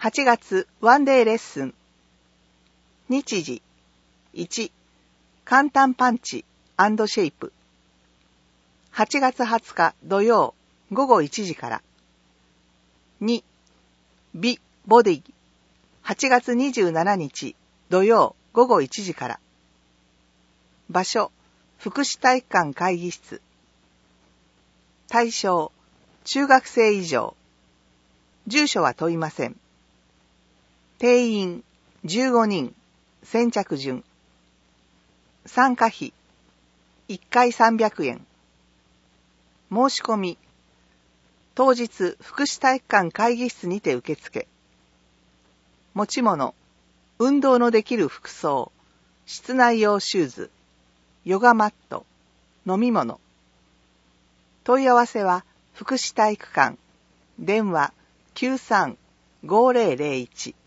8月ワンデーレッスン。日時1、簡単パンチ&シェイプ。8月20日土曜午後1時から。2、美ボディ。8月27日土曜午後1時から。場所、福祉体育館会議室。対象、中学生以上。住所は問いません。定員15人、先着順。参加費1回300円。申し込み当日福祉体育館会議室にて受付。持ち物、運動のできる服装、室内用シューズ、ヨガマット、飲み物。問い合わせは福祉体育館、電話93-5001